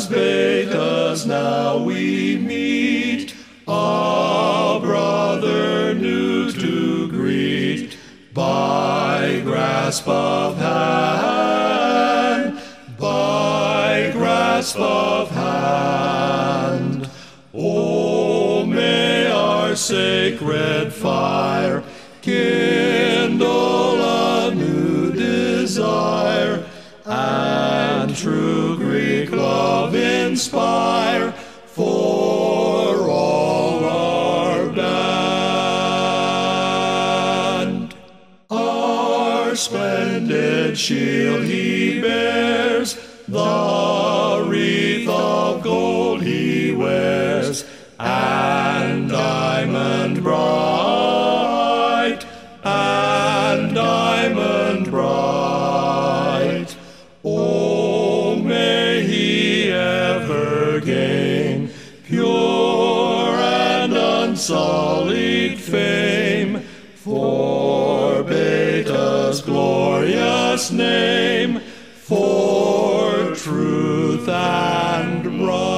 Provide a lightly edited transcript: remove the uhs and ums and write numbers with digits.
as Betas now we meet, a brother new to greet, by grasp of hand, by grasp of hand. Oh, may our sacred fire kindle a new desire, and true Greek love inspire for all our band. Our splendid shield he bears, the wreath of gold he wears, and diamond bright, and diamond bright. Oh, may he ever gain pure and unsullied fame for Beta's glorious name, for truth and right.